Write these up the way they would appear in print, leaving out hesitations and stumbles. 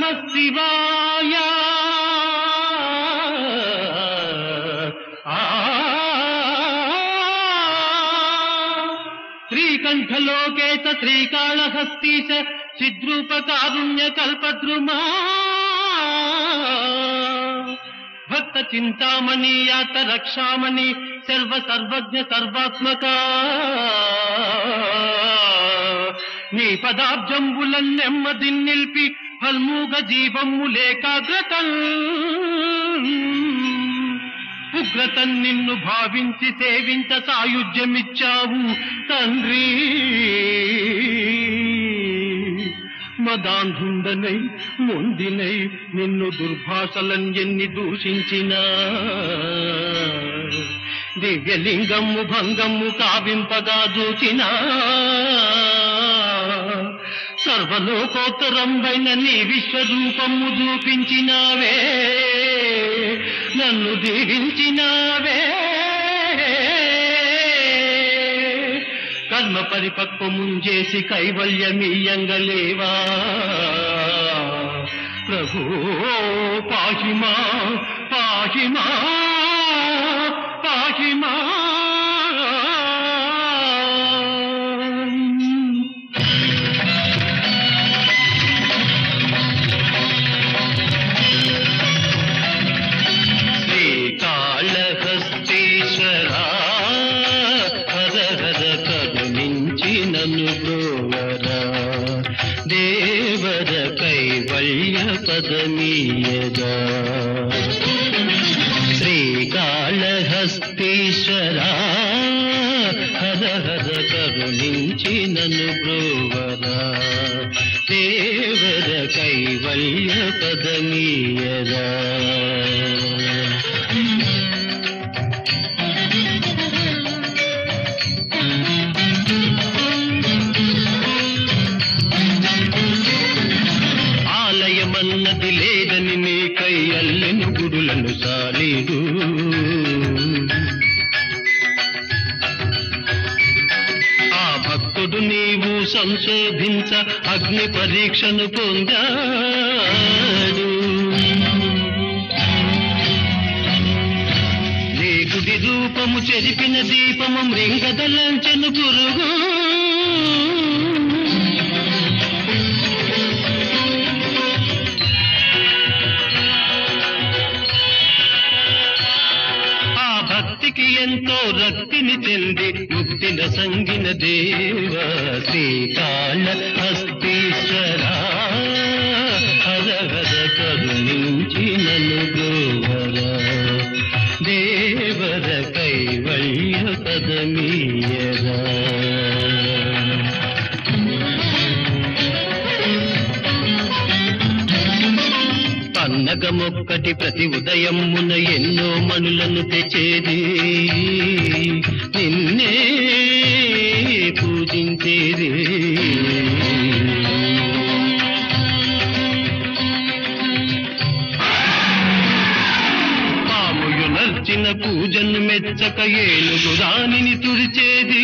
శివాయ శ్రీకంఠలోకేశ శ్రీకాళహస్తీశ చిద్రూపకారుణ్య కల్పద్రుమా భక్త చింతామణి యాత రక్షామణి సర్వ సర్వజ్ఞ సర్వాత్మక నీ పదాబ్జంబులన్ నెమ్మది నిల్పి ఫల్మూగ జీవమ్ములేకాగ్రతన్ ఉగ్రతన్ నిన్ను భావించి సేవించ సాయుధ్యమిచ్చావు తండ్రి మదాంధుండనై మొండినై నిన్ను దుర్భాషలన్ ఎన్ని దూషించినా దివ్యలింగము భంగము కావింపగా చూచినా సర్వలోకోత్తరంబైన నీ విశ్వరూపము చూపించినావే నన్ను దీవించినావే కర్మ పరిపక్వముంజేసి కైవల్యమీయంగలేవా ప్రభో పాహిమా పాహిమా పాహిమా శ్రీకాళహస్తీశ్వరా హర హర కరుణించి నన్ను బ్రోవరా దేవర కైవల్య పదమీయగా శ్రీకాళహస్తీశ్వరా హర హర కరుణించి నన్ను బ్రోవరా దేవర కైవల్య పదమీయగా ఆలయమన్నది లేదని నీకై అల్లెను గుడులను సాలీడు ఆ భక్తుడు నీవు సంశోధించ అగ్ని పరీక్షను పొందాడు నీ గుడి రూపము చెరిపిన దీపము మృంగదలంచెను పురుగు ఎంతో రక్తిని చెంది ముక్తిన సంగిన దేవ శ్రీకాళహస్తీశ్వరా హర హర కరుణించి నన్ను బ్రోవరా దేవర కైవల్య పదమీయరా పన్నగమొక్కటి ప్రతి ఉదయమున ఎన్నో మనులను తెచ్చేది నిన్నే పూజించేది పాముయు నర్చిన పూజను మెచ్చక ఏనుగు రాణిని తుడిచేది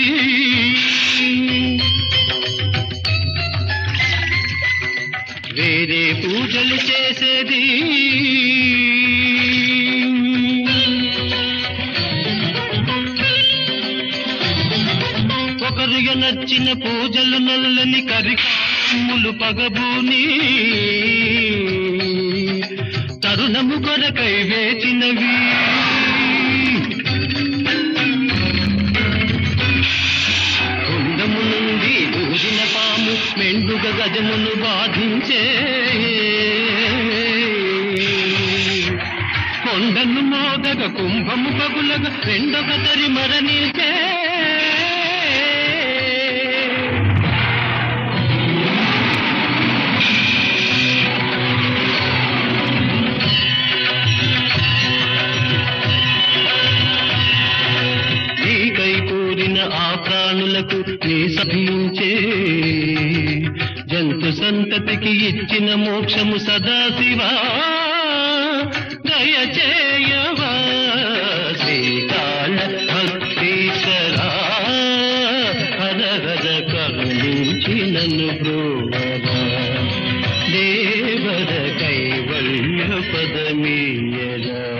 వేరే పూజలు చేసేది ఒకరు నచ్చిన పూజలు నల్లని కరికాములు పగబూని తరుణము కొరకై వేచినవి కుండము నుండి దూరిన పాము మెండుగ గజమును బాధించే కొండను మోదగ కుంభము పగులగ రెండొక తరి మరణించే నీకై కోరిన ఆ ప్రాణులకు నీ సభించే జంతు సంతతికి ఇచ్చిన మోక్షము సదాశివా దయచేయవా శ్రీకాళహస్తీశ్వరా హర హర కరుణించి నన్ను బ్రోవరా దేవర పదమీయరా